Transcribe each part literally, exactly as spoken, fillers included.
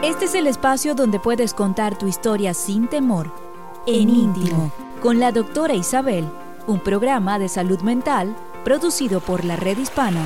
Este es el espacio donde puedes contar tu historia sin temor, en íntimo, con la doctora Isabel, un programa de salud mental producido por la Red Hispana.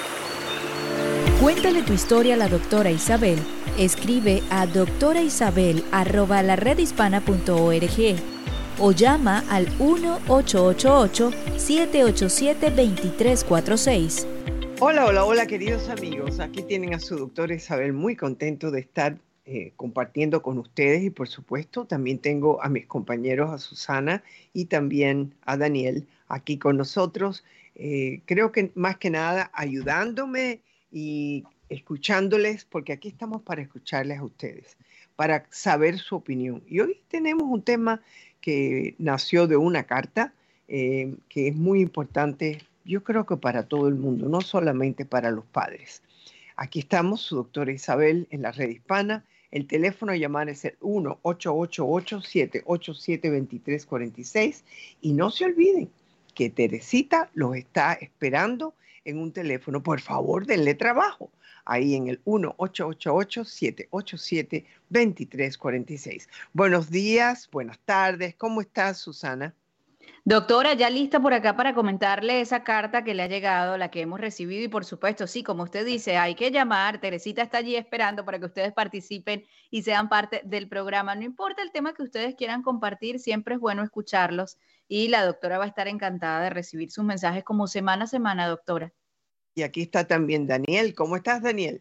Cuéntale tu historia a la doctora Isabel. Escribe a doctora isabel arroba la red hispana punto org o llama al uno ocho ocho ocho, siete ocho siete, dos tres cuatro seis. Hola, hola, hola, queridos amigos. Aquí tienen a su doctora Isabel, muy contento de estar eh, compartiendo con ustedes y, por supuesto, también tengo a mis compañeros, a Susana y también a Daniel aquí con nosotros. Eh, creo que más que nada ayudándome y escuchándoles, porque aquí estamos para escucharles a ustedes, para saber su opinión. Y hoy tenemos un tema que nació de una carta eh, que es muy importante. Yo creo que para todo el mundo, no solamente para los padres. Aquí estamos, su doctora Isabel, en la Red Hispana. El teléfono a llamar es el uno ocho ocho ocho, siete ocho siete, dos tres cuatro seis. Y no se olviden que Teresita los está esperando en un teléfono. Por favor, denle trabajo. Ahí en el uno ocho ocho ocho, siete ocho siete, dos tres cuatro seis. Buenos días, buenas tardes. ¿Cómo estás, Susana? Doctora, ya lista por acá para comentarle esa carta que le ha llegado, la que hemos recibido y por supuesto, sí, como usted dice, hay que llamar, Teresita está allí esperando para que ustedes participen y sean parte del programa. No importa el tema que ustedes quieran compartir, siempre es bueno escucharlos y la doctora va a estar encantada de recibir sus mensajes como semana a semana, doctora. Y aquí está también Daniel. ¿Cómo estás, Daniel?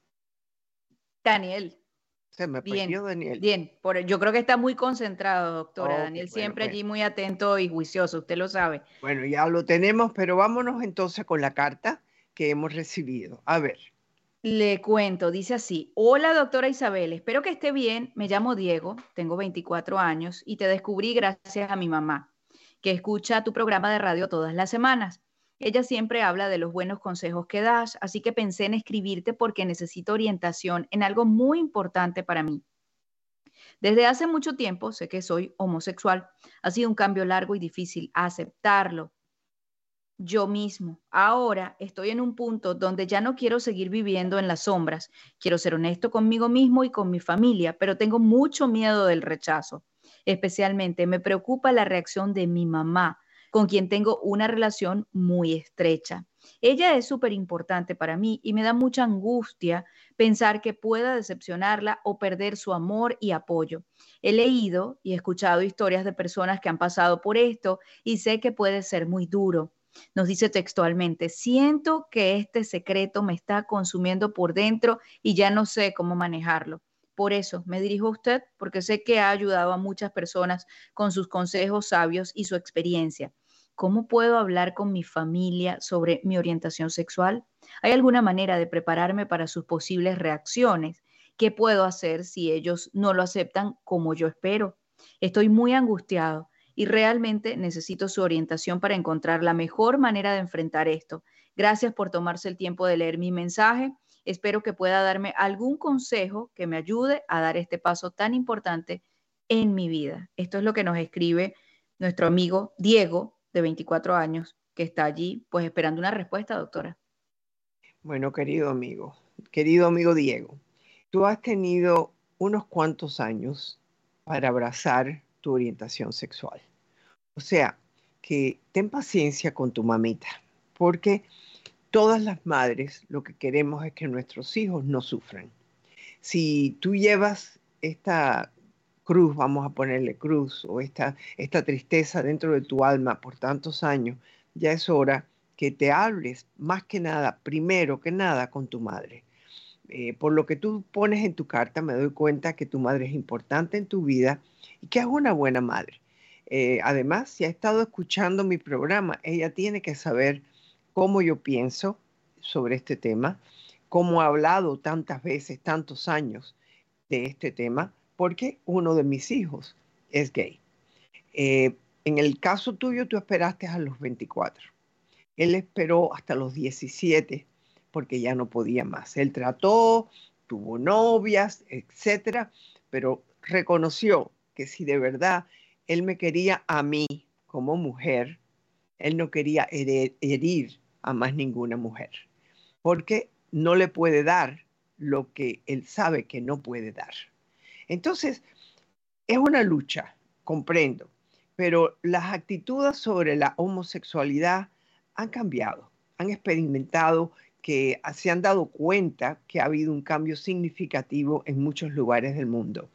Daniel. Se me Bien, perdió Daniel. bien. Por, yo creo que está muy concentrado, doctora. Okay, Daniel bueno, siempre bueno. allí muy atento y juicioso, usted lo sabe. Bueno, ya lo tenemos, pero vámonos entonces con la carta que hemos recibido. A ver. Le cuento, dice así: hola doctora Isabel, espero que esté bien, me llamo Diego, tengo veinticuatro años y te descubrí gracias a mi mamá, que escucha tu programa de radio todas las semanas. Ella siempre habla de los buenos consejos que das, así que pensé en escribirte porque necesito orientación en algo muy importante para mí. Desde hace mucho tiempo sé que soy homosexual, ha sido un cambio largo y difícil aceptarlo yo mismo. Ahora estoy en un punto donde ya no quiero seguir viviendo en las sombras. Quiero ser honesto conmigo mismo y con mi familia, pero tengo mucho miedo del rechazo. Especialmente me preocupa la reacción de mi mamá, con quien tengo una relación muy estrecha. Ella es súper importante para mí y me da mucha angustia pensar que pueda decepcionarla o perder su amor y apoyo. He leído y escuchado historias de personas que han pasado por esto y sé que puede ser muy duro. Nos dice textualmente: siento que este secreto me está consumiendo por dentro y ya no sé cómo manejarlo. Por eso me dirijo a usted, porque sé que ha ayudado a muchas personas con sus consejos sabios y su experiencia. ¿Cómo puedo hablar con mi familia sobre mi orientación sexual? ¿Hay alguna manera de prepararme para sus posibles reacciones? ¿Qué puedo hacer si ellos no lo aceptan como yo espero? Estoy muy angustiado y realmente necesito su orientación para encontrar la mejor manera de enfrentar esto. Gracias por tomarse el tiempo de leer mi mensaje. Espero que pueda darme algún consejo que me ayude a dar este paso tan importante en mi vida. Esto es lo que nos escribe nuestro amigo Diego, de veinticuatro años, que está allí, pues esperando una respuesta, doctora. Bueno, querido amigo, querido amigo Diego, tú has tenido unos cuantos años para abrazar tu orientación sexual. O sea, que ten paciencia con tu mamita, porque todas las madres lo que queremos es que nuestros hijos no sufran. Si tú llevas esta cruz, vamos a ponerle cruz, o esta, esta tristeza dentro de tu alma por tantos años, ya es hora que te hables más que nada, primero que nada, con tu madre. Eh, por lo que tú pones en tu carta, me doy cuenta que tu madre es importante en tu vida y que es una buena madre. Eh, además, si ha estado escuchando mi programa, ella tiene que saber cómo yo pienso sobre este tema, cómo he hablado tantas veces, tantos años de este tema, porque uno de mis hijos es gay. Eh, en el caso tuyo, tú esperaste a los veinticuatro. Él esperó hasta los diecisiete porque ya no podía más. Él trató, tuvo novias, etcétera, pero reconoció que si de verdad él me quería a mí como mujer, él no quería herir, herir a más ninguna mujer, porque no le puede dar lo que él sabe que no puede dar. Entonces, es una lucha, comprendo, pero las actitudes sobre la homosexualidad han cambiado, han experimentado que se han dado cuenta que ha habido un cambio significativo en muchos lugares del mundo.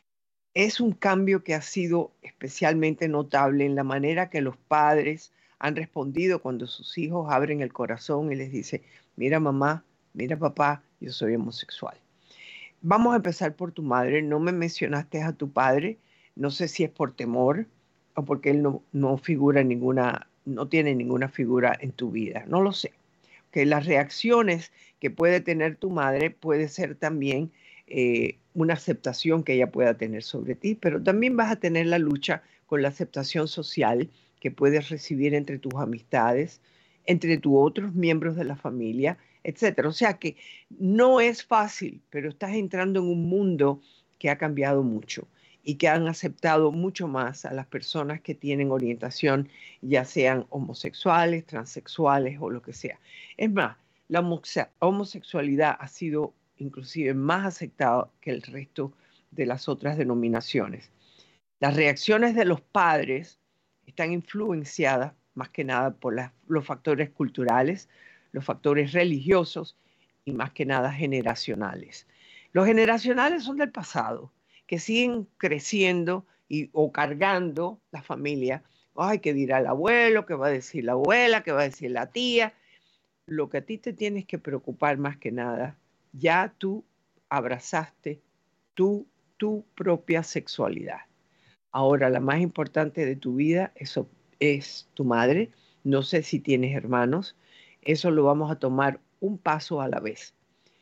Es un cambio que ha sido especialmente notable en la manera que los padres han respondido cuando sus hijos abren el corazón y les dicen, mira mamá, mira papá, yo soy homosexual. Vamos a empezar por tu madre. No me mencionaste a tu padre. No sé si es por temor o porque él no, no figura ninguna, no tiene ninguna figura en tu vida. No lo sé. Que las reacciones que puede tener tu madre puede ser también eh, una aceptación que ella pueda tener sobre ti, pero también vas a tener la lucha con la aceptación social que puedes recibir entre tus amistades, entre tus otros miembros de la familia, etcétera. O sea que no es fácil, pero estás entrando en un mundo que ha cambiado mucho y que han aceptado mucho más a las personas que tienen orientación, ya sean homosexuales, transexuales o lo que sea. Es más, la homosexualidad ha sido inclusive más aceptada que el resto de las otras denominaciones. Las reacciones de los padres están influenciadas más que nada por las, los factores culturales, los factores religiosos y más que nada generacionales. Los generacionales son del pasado, que siguen creciendo y, o cargando la familia. Ay, ¿qué dirá el abuelo? ¿Qué va a decir la abuela? ¿Qué va a decir la tía? Lo que a ti te tienes que preocupar más que nada, ya tú abrazaste tu, tu propia sexualidad. Ahora, la más importante de tu vida eso es tu madre. No sé si tienes hermanos. Eso lo vamos a tomar un paso a la vez.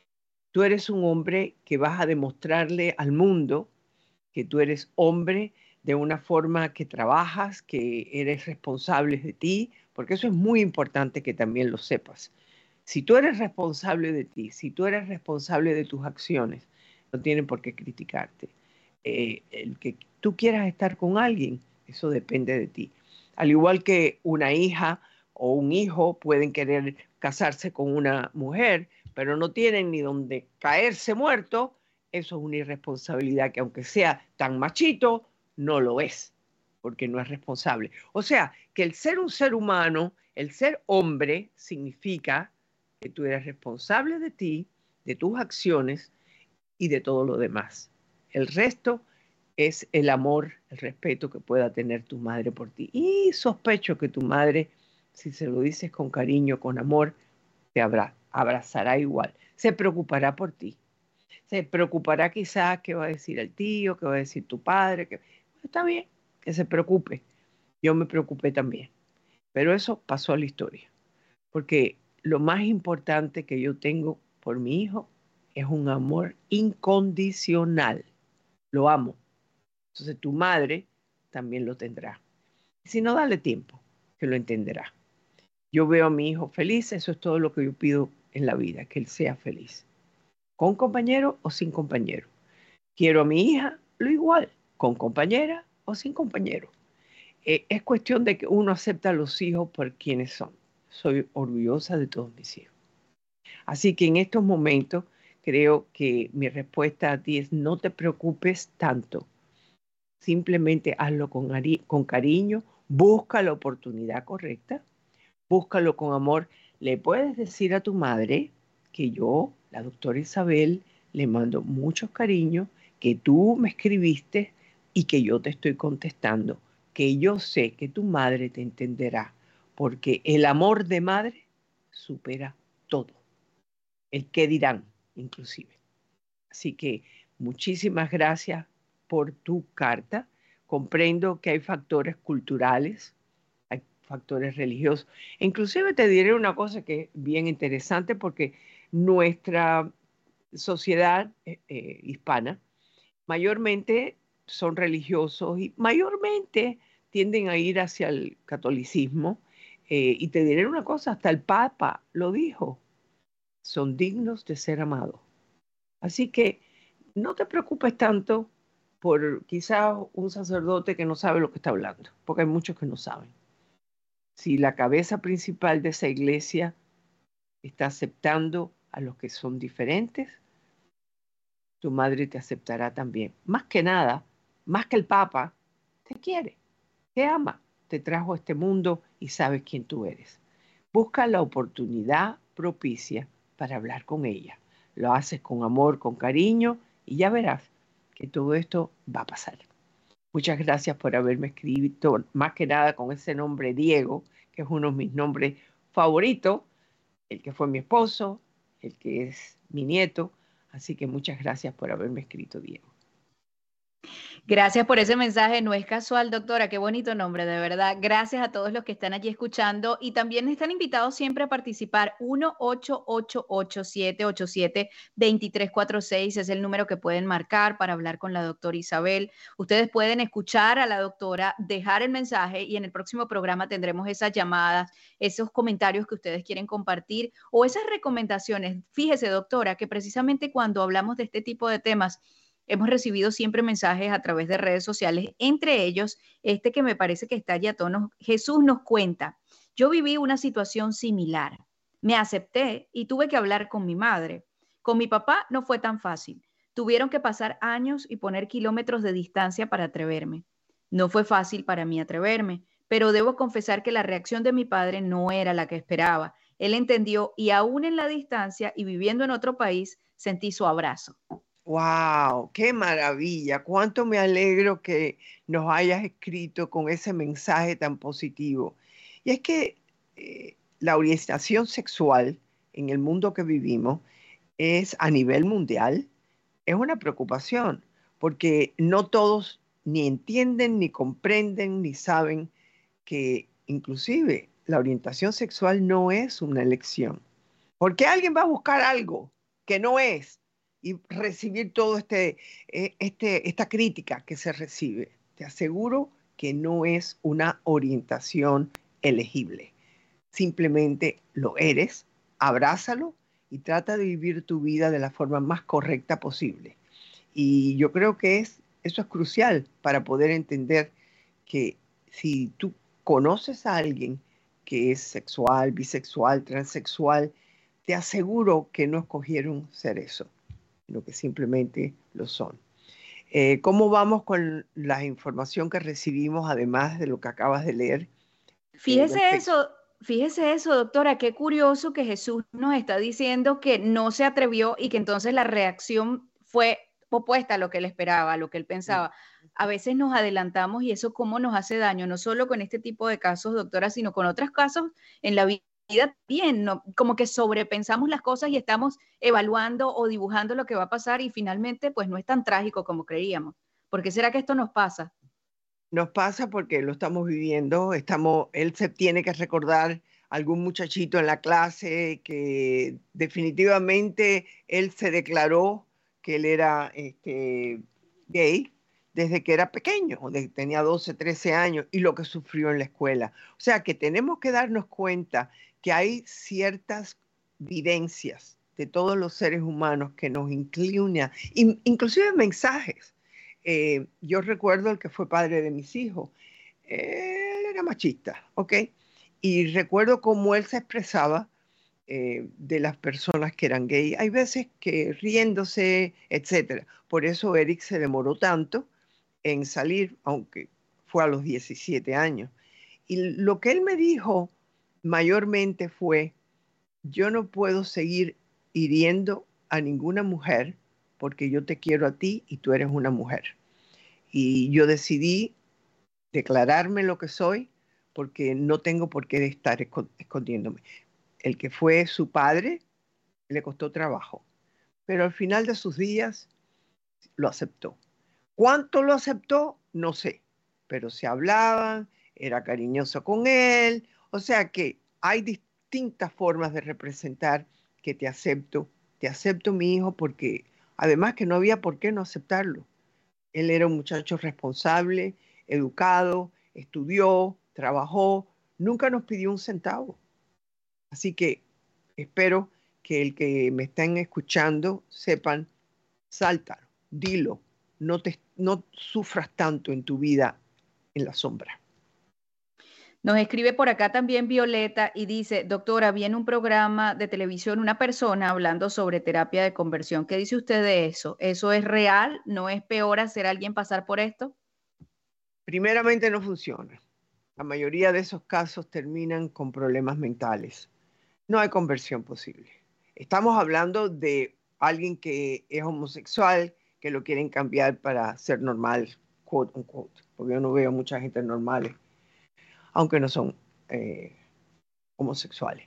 Tú eres un hombre que vas a demostrarle al mundo que tú eres hombre de una forma que trabajas, que eres responsable de ti, porque eso es muy importante que también lo sepas. Si tú eres responsable de ti, si tú eres responsable de tus acciones, no tienen por qué criticarte. Eh, el que tú quieras estar con alguien, eso depende de ti. Al igual que una hija o un hijo pueden querer casarse con una mujer, pero no tienen ni donde caerse muerto, eso es una irresponsabilidad que aunque sea tan machito, no lo es, porque no es responsable. O sea, que el ser un ser humano, el ser hombre, significa que tú eres responsable de ti, de tus acciones y de todo lo demás. El resto es el amor, el respeto que pueda tener tu madre por ti. Y sospecho que tu madre, si se lo dices con cariño, con amor, te abra, abrazará igual. Se preocupará por ti. Se preocupará quizás qué va a decir el tío, qué va a decir tu padre. Que... Está bien, que se preocupe. Yo me preocupé también. Pero eso pasó a la historia. Porque lo más importante que yo tengo por mi hijo es un amor incondicional. Lo amo. Entonces tu madre también lo tendrá. Si no, dale tiempo, que lo entenderá. Yo veo a mi hijo feliz, eso es todo lo que yo pido en la vida, que él sea feliz. Con compañero o sin compañero. Quiero a mi hija, lo igual, con compañera o sin compañero. Eh, es cuestión de que uno acepta a los hijos por quienes son. Soy orgullosa de todos mis hijos. Así que en estos momentos creo que mi respuesta a ti es no te preocupes tanto. Simplemente hazlo con, con cariño, busca la oportunidad correcta, búscalo con amor. Le puedes decir a tu madre que yo, la doctora Isabel, le mando muchos cariños, que tú me escribiste y que yo te estoy contestando, que yo sé que tu madre te entenderá, porque el amor de madre supera todo. El qué dirán, inclusive. Así que muchísimas gracias por tu carta. Comprendo que hay factores culturales, hay factores religiosos. Inclusive te diré una cosa que es bien interesante porque nuestra sociedad eh, eh, hispana mayormente son religiosos y mayormente tienden a ir hacia el catolicismo. Eh, y te diré una cosa, hasta el Papa lo dijo, son dignos de ser amados. Así que no te preocupes tanto por quizás un sacerdote que no sabe lo que está hablando, porque hay muchos que no saben. Si la cabeza principal de esa iglesia está aceptando a los que son diferentes, tu madre te aceptará también. Más que nada, más que el Papa, te quiere, te ama, te trajo a este mundo y sabes quién tú eres. Busca la oportunidad propicia para hablar con ella. Lo haces con amor, con cariño y ya verás que todo esto va a pasar. Muchas gracias por haberme escrito, más que nada con ese nombre Diego, que es uno de mis nombres favoritos, el que fue mi esposo, el que es mi nieto. Así que muchas gracias por haberme escrito, Diego. Gracias por ese mensaje. No es casual, doctora. Qué bonito nombre, de verdad. Gracias a todos los que están allí escuchando y también están invitados siempre a participar. uno ocho ocho ocho, siete ocho siete, dos tres cuatro seis es el número que pueden marcar para hablar con la doctora Isabel. Ustedes pueden escuchar a la doctora, dejar el mensaje y en el próximo programa tendremos esas llamadas, esos comentarios que ustedes quieren compartir o esas recomendaciones. Fíjese, doctora, que precisamente cuando hablamos de este tipo de temas, hemos recibido siempre mensajes a través de redes sociales, entre ellos este que me parece que está allí a tono. Jesús nos cuenta, yo viví una situación similar. Me acepté y tuve que hablar con mi madre. Con mi papá no fue tan fácil. Tuvieron que pasar años y poner kilómetros de distancia para atreverme. No fue fácil para mí atreverme, pero debo confesar que la reacción de mi padre no era la que esperaba. Él entendió y aún en la distancia y viviendo en otro país, sentí su abrazo. ¡Wow! ¡Qué maravilla! Cuánto me alegro que nos hayas escrito con ese mensaje tan positivo. Y es que eh, la orientación sexual en el mundo que vivimos es a nivel mundial, es una preocupación, porque no todos ni entienden, ni comprenden, ni saben que inclusive la orientación sexual no es una elección. Porque alguien va a buscar algo que no es y recibir todo este, eh, este, esta crítica que se recibe. Te aseguro que no es una orientación elegible. Simplemente lo eres, abrázalo y trata de vivir tu vida de la forma más correcta posible. Y yo creo que es, eso es crucial para poder entender que si tú conoces a alguien que es sexual, bisexual, transexual, te aseguro que no escogieron ser eso, sino que simplemente lo son. Eh, ¿Cómo vamos con la información que recibimos, además de lo que acabas de leer? Fíjese eh, eso, fíjese eso, doctora, qué curioso que Jesús nos está diciendo que no se atrevió y que entonces la reacción fue opuesta a lo que él esperaba, a lo que él pensaba. A veces nos adelantamos y eso cómo nos hace daño, no solo con este tipo de casos, doctora, sino con otros casos en la vida también, ¿no? Como que sobrepensamos las cosas y estamos evaluando o dibujando lo que va a pasar y finalmente pues no es tan trágico como creíamos. ¿Por qué será que esto nos pasa? Nos pasa porque lo estamos viviendo, estamos, él se tiene que recordar algún muchachito en la clase que definitivamente él se declaró que él era este, gay desde que era pequeño, desde que tenía doce, trece años y lo que sufrió en la escuela. O sea que tenemos que darnos cuenta que hay ciertas vivencias de todos los seres humanos que nos inclinan, inclusive mensajes. Eh, yo recuerdo el que fue padre de mis hijos. Él era machista, ¿ok? Y recuerdo cómo él se expresaba eh, de las personas que eran gay. Hay veces que riéndose, etcétera. Por eso Eric se demoró tanto en salir, aunque fue a los diecisiete años. Y lo que él me dijo mayormente fue, yo no puedo seguir hiriendo a ninguna mujer porque yo te quiero a ti y tú eres una mujer. Y yo decidí declararme lo que soy porque no tengo por qué estar escondiéndome. El que fue su padre le costó trabajo, pero al final de sus días lo aceptó. ¿Cuánto lo aceptó? No sé, pero se hablaban, era cariñoso con él, o sea que hay distintas formas de representar que te acepto, te acepto mi hijo porque además que no había por qué no aceptarlo. Él era un muchacho responsable, educado, estudió, trabajó, nunca nos pidió un centavo. Así que espero que el que me estén escuchando sepan, sáltalo, dilo, no, te, no sufras tanto en tu vida en la sombra. Nos escribe por acá también Violeta y dice, doctora, vi en un programa de televisión una persona hablando sobre terapia de conversión. ¿Qué dice usted de eso? ¿Eso es real? ¿No es peor hacer a alguien pasar por esto? Primeramente no funciona. La mayoría de esos casos terminan con problemas mentales. No hay conversión posible. Estamos hablando de alguien que es homosexual, que lo quieren cambiar para ser normal, quote unquote, porque yo no veo mucha gente normales, aunque no son eh, homosexuales.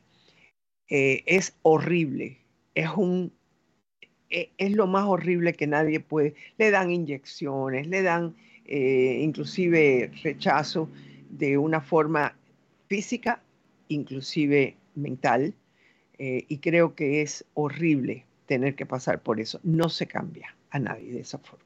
Eh, es horrible, es un, eh, es lo más horrible que nadie puede. Le dan inyecciones, le dan eh, inclusive rechazo de una forma física, inclusive mental, eh, y creo que es horrible tener que pasar por eso. No se cambia a nadie de esa forma.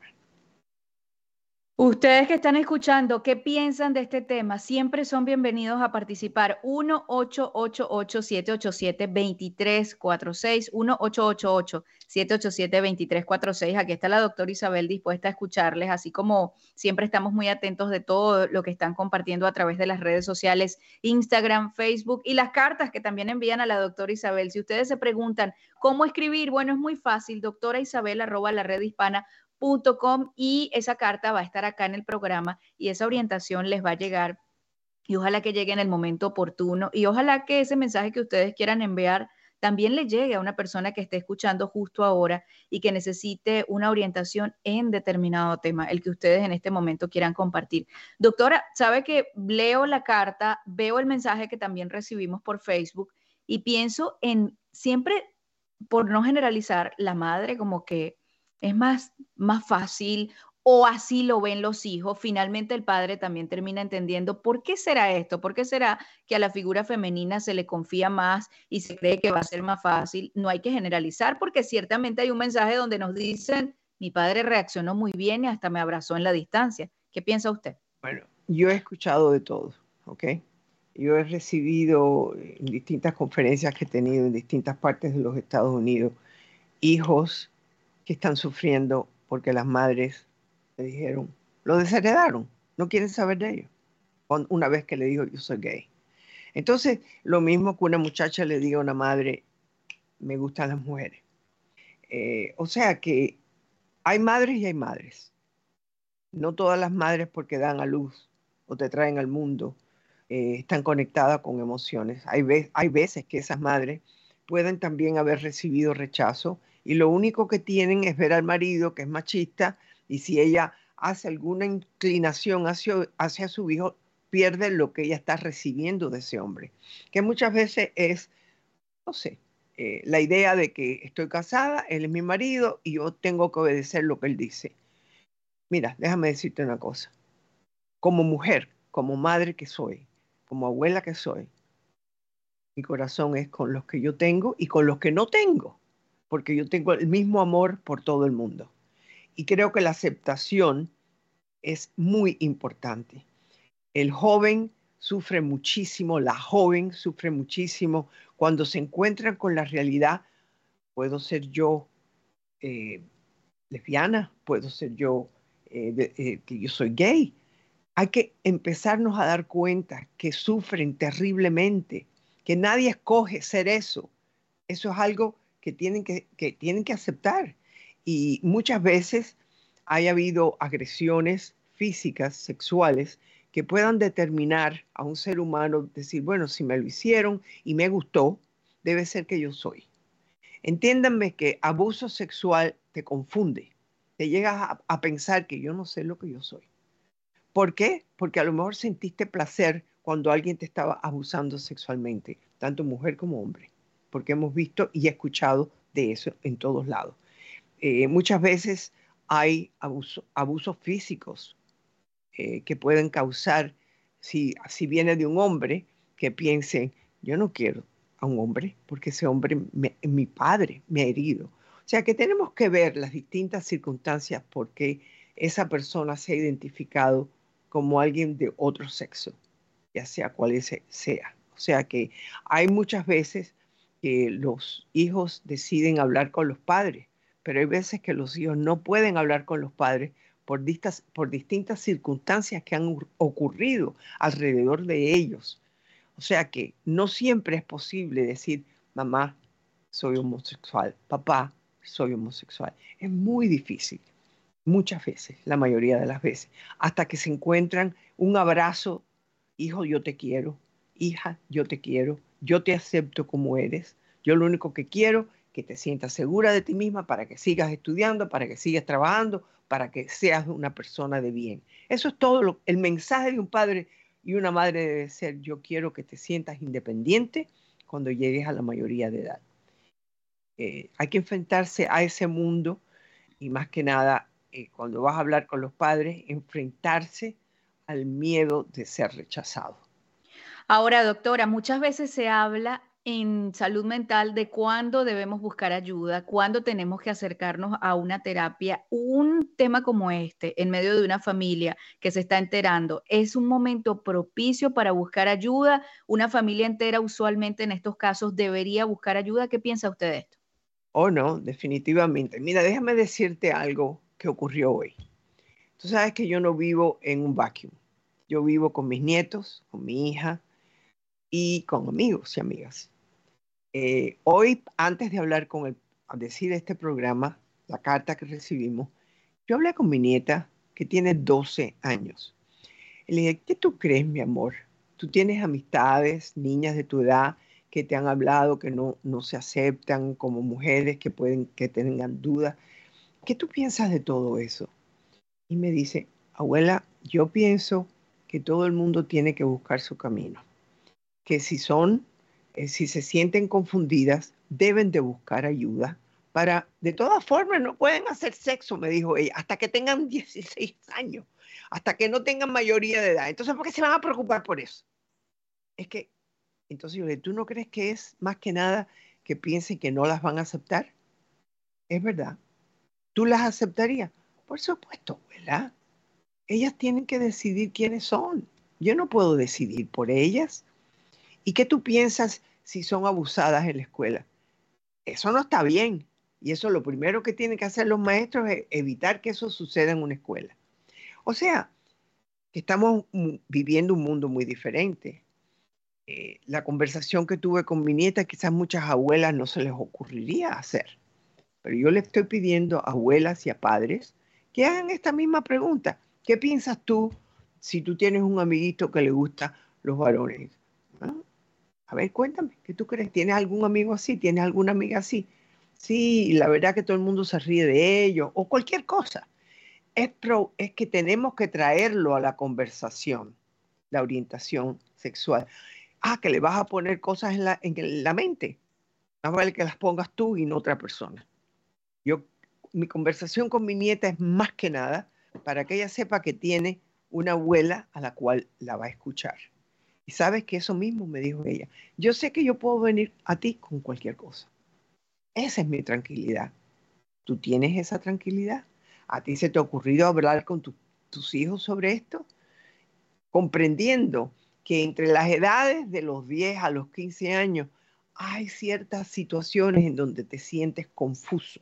Ustedes que están escuchando, ¿qué piensan de este tema? Siempre son bienvenidos a participar. uno ocho ocho ocho, siete ocho siete, dos tres cuatro seis, uno ocho ocho ocho, siete ocho siete, dos tres cuatro seis. Aquí está la doctora Isabel dispuesta a escucharles, así como siempre estamos muy atentos de todo lo que están compartiendo a través de las redes sociales, Instagram, Facebook y las cartas que también envían a la doctora Isabel. Si ustedes se preguntan cómo escribir, bueno, es muy fácil, doctora Isabel arroba la red hispana punto com, y esa carta va a estar acá en el programa y esa orientación les va a llegar y ojalá que llegue en el momento oportuno y ojalá que ese mensaje que ustedes quieran enviar también le llegue a una persona que esté escuchando justo ahora y que necesite una orientación en determinado tema, el que ustedes en este momento quieran compartir. Doctora, sabe que leo la carta, veo el mensaje que también recibimos por Facebook y pienso en siempre, por no generalizar, la madre como que es más, más fácil o así lo ven los hijos. Finalmente el padre también termina entendiendo por qué será esto, por qué será que a la figura femenina se le confía más y se cree que va a ser más fácil. No hay que generalizar porque ciertamente hay un mensaje donde nos dicen, mi padre reaccionó muy bien y hasta me abrazó en la distancia. ¿Qué piensa usted? Bueno, yo he escuchado de todo, ¿ok? Yo he recibido en distintas conferencias que he tenido en distintas partes de los Estados Unidos hijos que están sufriendo porque las madres le dijeron, lo desheredaron, no quieren saber de ellos, una vez que le dijo yo soy gay. Entonces, lo mismo que una muchacha le diga a una madre, me gustan las mujeres. Eh, o sea que hay madres y hay madres. No todas las madres porque dan a luz o te traen al mundo eh, están conectadas con emociones. Hay, ve hay veces que esas madres pueden también haber recibido rechazo y lo único que tienen es ver al marido que es machista y si ella hace alguna inclinación hacia, hacia su hijo, pierde lo que ella está recibiendo de ese hombre, que muchas veces es, no sé, eh, la idea de que estoy casada, él es mi marido y yo tengo que obedecer lo que él dice. Mira, déjame decirte una cosa. Como mujer, como madre que soy, como abuela que soy, mi corazón es con los que yo tengo y con los que no tengo, porque yo tengo el mismo amor por todo el mundo. Y creo que la aceptación es muy importante. El joven sufre muchísimo, la joven sufre muchísimo cuando se encuentran con la realidad. Puedo ser yo eh, lesbiana, puedo ser yo eh, de, eh, que yo soy gay. Hay que empezarnos a dar cuenta que sufren terriblemente, que nadie escoge ser eso. Eso es algo que tienen que, que tienen que aceptar. Y muchas veces haya habido agresiones físicas, sexuales, que puedan determinar a un ser humano, decir, bueno, si me lo hicieron y me gustó, debe ser que yo soy. Entiéndanme que abuso sexual te confunde, te llegas a, a pensar que yo no sé lo que yo soy. ¿Por qué? Porque a lo mejor sentiste placer cuando alguien te estaba abusando sexualmente, tanto mujer como hombre, porque hemos visto y escuchado de eso en todos lados. Eh, muchas veces hay abuso, abusos físicos eh, que pueden causar, si, si viene de un hombre, que piensen, yo no quiero a un hombre porque ese hombre, me, mi padre, me ha herido. O sea que tenemos que ver las distintas circunstancias por qué esa persona se ha identificado como alguien de otro sexo, ya sea cual sea. O sea que hay muchas veces que los hijos deciden hablar con los padres, pero hay veces que los hijos no pueden hablar con los padres por, distas, por distintas circunstancias que han ocurrido alrededor de ellos. O sea que no siempre es posible decir, mamá, soy homosexual, papá, soy homosexual. Es muy difícil, muchas veces, la mayoría de las veces, hasta que se encuentran un abrazo, hijo, yo te quiero, hija, yo te quiero, yo te acepto como eres, yo lo único que quiero es que te sientas segura de ti misma para que sigas estudiando, para que sigas trabajando, para que seas una persona de bien. Eso es todo lo, el mensaje de un padre y una madre debe ser, yo quiero que te sientas independiente cuando llegues a la mayoría de edad. Eh, hay que enfrentarse a ese mundo y más que nada, eh, cuando vas a hablar con los padres, enfrentarse al miedo de ser rechazado. Ahora, doctora, muchas veces se habla en salud mental de cuándo debemos buscar ayuda, cuándo tenemos que acercarnos a una terapia. Un tema como este, en medio de una familia que se está enterando, ¿es un momento propicio para buscar ayuda? ¿Una familia entera usualmente en estos casos debería buscar ayuda? ¿Qué piensa usted de esto? Oh, no, definitivamente. Mira, déjame decirte algo que ocurrió hoy. Tú sabes que yo no vivo en un vacuum. Yo vivo con mis nietos, con mi hija y con amigos y amigas. Eh, hoy, antes de hablar con el, a decir este programa, la carta que recibimos, yo hablé con mi nieta que tiene doce años. Y le dije, ¿qué tú crees, mi amor? Tú tienes amistades, niñas de tu edad que te han hablado, que no, no se aceptan como mujeres, que pueden, que tengan dudas. ¿Qué tú piensas de todo eso? Y me dice, abuela, yo pienso que todo el mundo tiene que buscar su camino. Que si son, eh, si se sienten confundidas, deben de buscar ayuda para, de todas formas, no pueden hacer sexo, me dijo ella, hasta que tengan dieciséis años, hasta que no tengan mayoría de edad. Entonces, ¿por qué se van a preocupar por eso? Es que, entonces yo le digo, ¿tú no crees que es más que nada que piensen que no las van a aceptar? Es verdad. ¿Tú las aceptarías? Por supuesto, ¿verdad? Ellas tienen que decidir quiénes son. Yo no puedo decidir por ellas. ¿Y qué tú piensas si son abusadas en la escuela? Eso no está bien. Y eso lo primero que tienen que hacer los maestros es evitar que eso suceda en una escuela. O sea, que estamos viviendo un mundo muy diferente. Eh, la conversación que tuve con mi nieta, quizás muchas abuelas no se les ocurriría hacer. Pero yo le estoy pidiendo a abuelas y a padres que hagan esta misma pregunta. ¿Qué piensas tú si tú tienes un amiguito que le gusta los varones? ¿No? A ver, cuéntame, ¿qué tú crees? ¿Tienes algún amigo así? ¿Tienes alguna amiga así? Sí, la verdad que todo el mundo se ríe de ellos o cualquier cosa. Es, pro, es que tenemos que traerlo a la conversación, la orientación sexual. Ah, que le vas a poner cosas en la, en la mente. Más vale que las pongas tú y no otra persona. Yo, mi conversación con mi nieta es más que nada para que ella sepa que tiene una abuela a la cual la va a escuchar. Y sabes que eso mismo me dijo ella. Yo sé que yo puedo venir a ti con cualquier cosa. Esa es mi tranquilidad. ¿Tú tienes esa tranquilidad? ¿A ti se te ha ocurrido hablar con tu, tus hijos sobre esto? Comprendiendo que entre las edades de los diez a los quince años hay ciertas situaciones en donde te sientes confuso.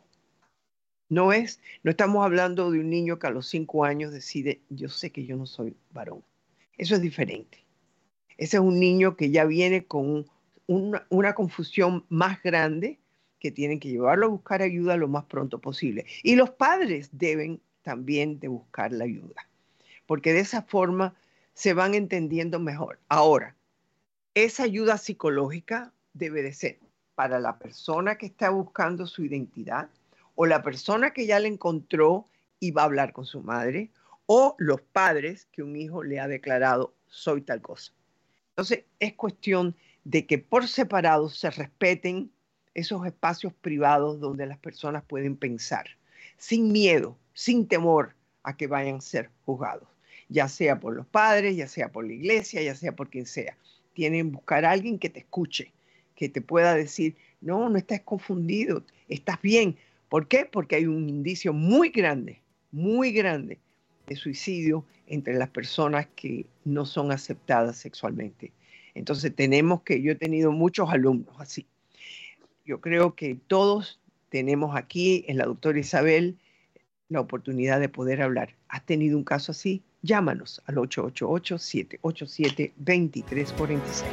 No es, no estamos hablando de un niño que a los cinco años decide, yo sé que yo no soy varón. Eso es diferente. Ese es un niño que ya viene con una, una confusión más grande que tienen que llevarlo a buscar ayuda lo más pronto posible. Y los padres deben también de buscar la ayuda, porque de esa forma se van entendiendo mejor. Ahora, esa ayuda psicológica debe de ser para la persona que está buscando su identidad o la persona que ya la encontró y va a hablar con su madre o los padres que un hijo le ha declarado soy tal cosa. Entonces, es cuestión de que por separado se respeten esos espacios privados donde las personas pueden pensar, sin miedo, sin temor a que vayan a ser juzgados, ya sea por los padres, ya sea por la iglesia, ya sea por quien sea. Tienen que buscar a alguien que te escuche, que te pueda decir, no, no estás confundido, estás bien. ¿Por qué? Porque hay un indicio muy grande, muy grande de suicidio entre las personas que no son aceptadas sexualmente. Entonces tenemos que, yo he tenido muchos alumnos así. Yo creo que todos tenemos aquí en la doctora Isabel la oportunidad de poder hablar. ¿Has tenido un caso así? Llámanos al ocho ocho ocho, siete ocho siete, dos tres cuatro seis.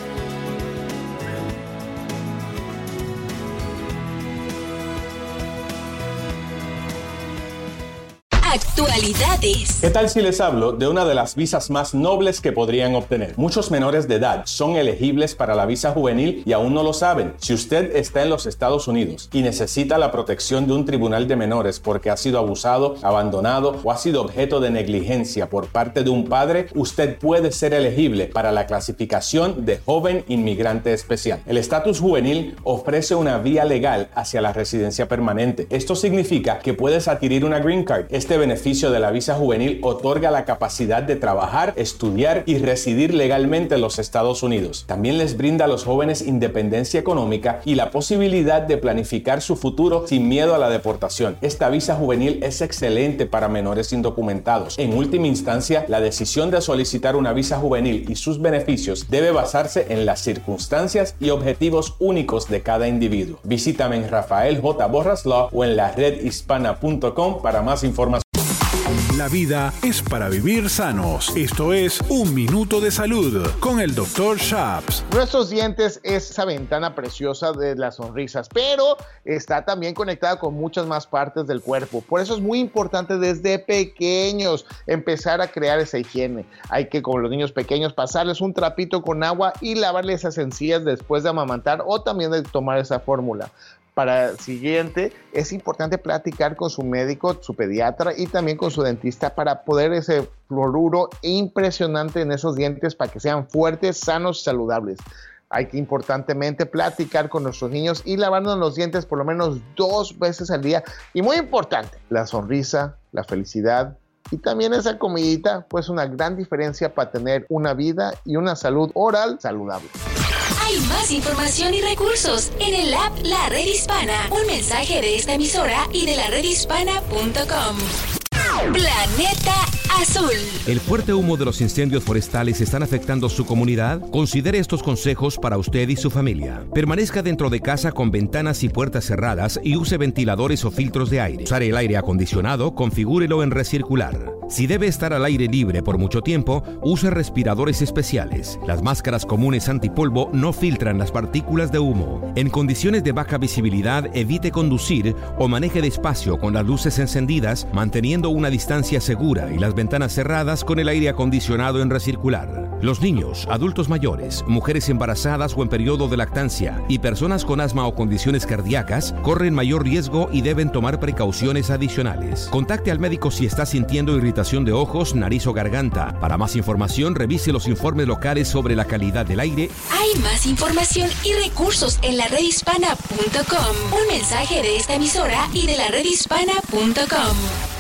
Actualidades. ¿Qué tal si les hablo de una de las visas más nobles que podrían obtener? Muchos menores de edad son elegibles para la visa juvenil y aún no lo saben. Si usted está en los Estados Unidos y necesita la protección de un tribunal de menores porque ha sido abusado, abandonado o ha sido objeto de negligencia por parte de un padre, usted puede ser elegible para la clasificación de joven inmigrante especial. El estatus juvenil ofrece una vía legal hacia la residencia permanente. Esto significa que puedes adquirir una green card. Este beneficio de la visa juvenil otorga la capacidad de trabajar, estudiar y residir legalmente en los Estados Unidos. También les brinda a los jóvenes independencia económica y la posibilidad de planificar su futuro sin miedo a la deportación. Esta visa juvenil es excelente para menores indocumentados. En última instancia, la decisión de solicitar una visa juvenil y sus beneficios debe basarse en las circunstancias y objetivos únicos de cada individuo. Visítame en Rafael J. Borras Law o en la red hispana punto com para más información. La vida es para vivir sanos. Esto es Un Minuto de Salud con el doctor Shaps. Nuestros dientes es esa ventana preciosa de las sonrisas, pero está también conectada con muchas más partes del cuerpo. Por eso es muy importante desde pequeños empezar a crear esa higiene. Hay que, como los niños pequeños, pasarles un trapito con agua y lavarles esas encías después de amamantar o también de tomar esa fórmula. Para el siguiente, es importante platicar con su médico, su pediatra y también con su dentista para poder ese fluoruro impresionante en esos dientes para que sean fuertes, sanos y saludables. Hay que importantemente platicar con nuestros niños y lavarnos los dientes por lo menos dos veces al día. Y muy importante, la sonrisa, la felicidad y también esa comidita, pues una gran diferencia para tener una vida y una salud oral saludable. Hay más información y recursos en el app La Red Hispana. Un mensaje de esta emisora y de la red hispana punto com. Planeta Azul. ¿El fuerte humo de los incendios forestales están afectando su comunidad? Considere estos consejos para usted y su familia. Permanezca dentro de casa con ventanas y puertas cerradas y use ventiladores o filtros de aire. Usar el aire acondicionado, configúrelo en recircular. Si debe estar al aire libre por mucho tiempo, use respiradores especiales. Las máscaras comunes antipolvo no filtran las partículas de humo. En condiciones de baja visibilidad, evite conducir o maneje despacio con las luces encendidas, manteniendo una distancia segura y las ventanas cerradas con el aire acondicionado en recircular. Los niños, adultos mayores, mujeres embarazadas o en periodo de lactancia y personas con asma o condiciones cardíacas corren mayor riesgo y deben tomar precauciones adicionales. Contacte al médico si está sintiendo irritación de ojos, nariz o garganta. Para más información, revise los informes locales sobre la calidad del aire. Hay más información y recursos en la red hispana punto com. Un mensaje de esta emisora y de la red hispana punto com.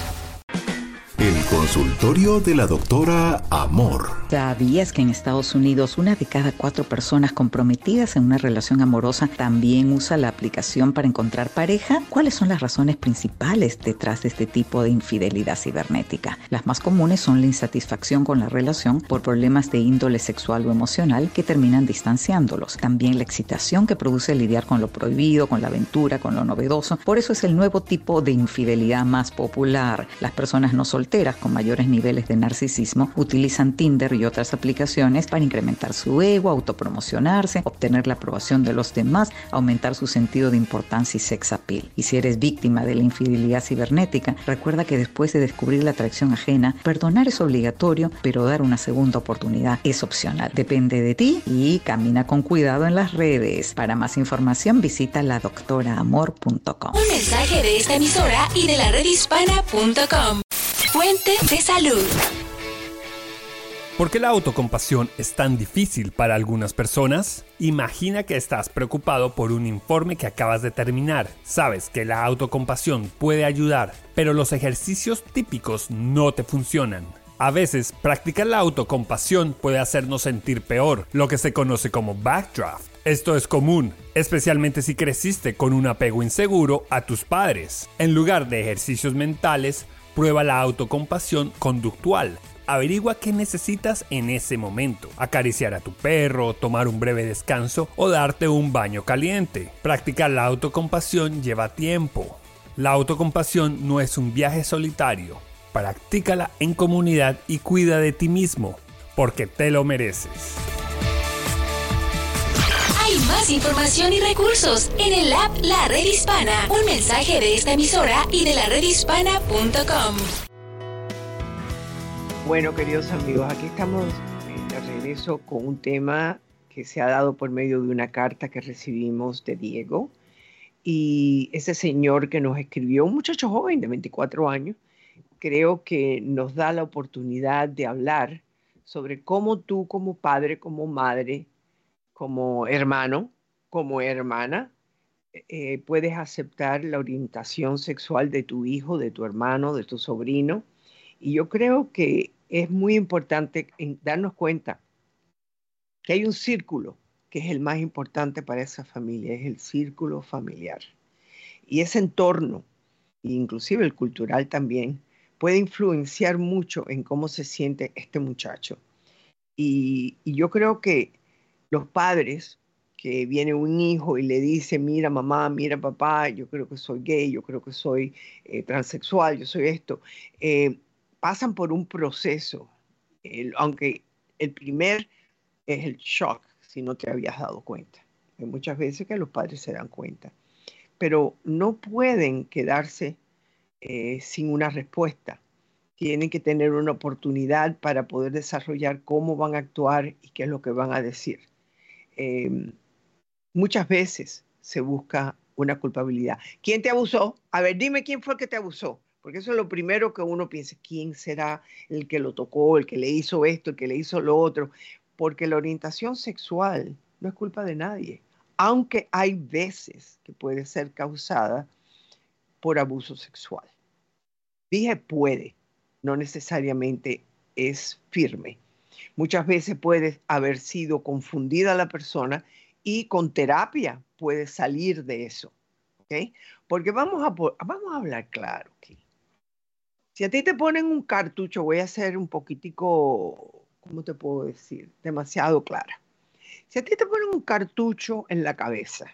El consultorio de la doctora Amor. ¿Sabías que en Estados Unidos una de cada cuatro personas comprometidas en una relación amorosa también usa la aplicación para encontrar pareja? ¿Cuáles son las razones principales detrás de este tipo de infidelidad cibernética? Las más comunes son la insatisfacción con la relación por problemas de índole sexual o emocional que terminan distanciándolos. También la excitación que produce lidiar con lo prohibido, con la aventura, con lo novedoso. Por eso es el nuevo tipo de infidelidad más popular. Las personas no solteras con mayores niveles de narcisismo utilizan Tinder y otras aplicaciones para incrementar su ego, autopromocionarse, obtener la aprobación de los demás, aumentar su sentido de importancia y sex appeal. Y si eres víctima de la infidelidad cibernética, recuerda que después de descubrir la atracción ajena, perdonar es obligatorio, pero dar una segunda oportunidad es opcional. Depende de ti y camina con cuidado en las redes. Para más información visita la doctora amor punto com. Un mensaje de esta emisora y de la red hispana punto com. Fuente de salud. ¿Por qué la autocompasión es tan difícil para algunas personas? Imagina que estás preocupado por un informe que acabas de terminar. Sabes que la autocompasión puede ayudar, pero los ejercicios típicos no te funcionan. A veces, practicar la autocompasión puede hacernos sentir peor, lo que se conoce como backdraft. Esto es común, especialmente si creciste con un apego inseguro a tus padres. En lugar de ejercicios mentales, prueba la autocompasión conductual. Averigua qué necesitas en ese momento. Acariciar a tu perro, tomar un breve descanso o darte un baño caliente. Practicar la autocompasión lleva tiempo. La autocompasión no es un viaje solitario. Practícala en comunidad y cuida de ti mismo, porque te lo mereces. Hay más información y recursos en el app La Red Hispana. Un mensaje de esta emisora y de la red hispana punto com. Bueno, queridos amigos, aquí estamos de regreso con un tema que se ha dado por medio de una carta que recibimos de Diego. Y ese señor que nos escribió, un muchacho joven de veinticuatro años, creo que nos da la oportunidad de hablar sobre cómo tú como padre, como madre, como hermano, como hermana, eh, puedes aceptar la orientación sexual de tu hijo, de tu hermano, de tu sobrino. Y yo creo que es muy importante en darnos cuenta que hay un círculo que es el más importante para esa familia, es el círculo familiar. Y ese entorno, inclusive el cultural también, puede influenciar mucho en cómo se siente este muchacho. Y, y yo creo que los padres, que viene un hijo y le dice, mira mamá, mira papá, yo creo que soy gay, yo creo que soy eh, transexual, yo soy esto, eh, pasan por un proceso, el, aunque el primer es el shock, si no te habías dado cuenta. Hay muchas veces que los padres se dan cuenta, pero no pueden quedarse eh, sin una respuesta. Tienen que tener una oportunidad para poder desarrollar cómo van a actuar y qué es lo que van a decir. Eh, muchas veces se busca una culpabilidad. ¿Quién te abusó? A ver, dime quién fue el que te abusó. Porque eso es lo primero que uno piensa. ¿Quién será el que lo tocó, el que le hizo esto, el que le hizo lo otro? Porque la orientación sexual no es culpa de nadie, aunque hay veces que puede ser causada por abuso sexual. Dije puede, no necesariamente es firme. Muchas veces puede haber sido confundida la persona y con terapia puede salir de eso, ¿ok? Porque vamos a, vamos a hablar claro aquí. Si a ti te ponen un cartucho, voy a ser un poquitico... ¿Cómo te puedo decir? Demasiado clara. Si a ti te ponen un cartucho en la cabeza,